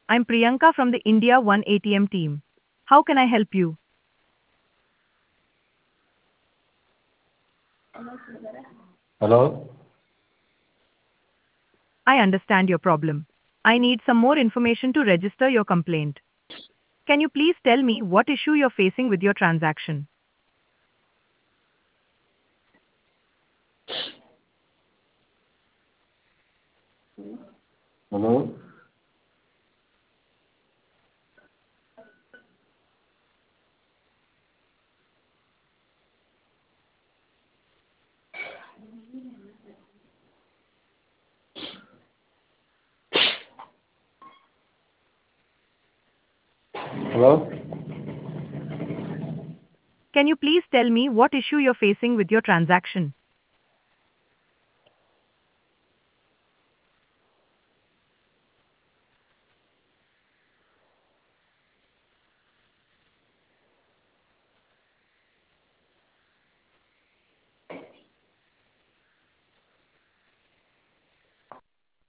I'm Priyanka from the India One ATM team. How can I help you? Hello? I understand your problem. I need some more information to register your complaint. Can you please tell me what issue you're facing with your transaction? Hello? Hello? Can you please tell me what issue you're facing with your transaction?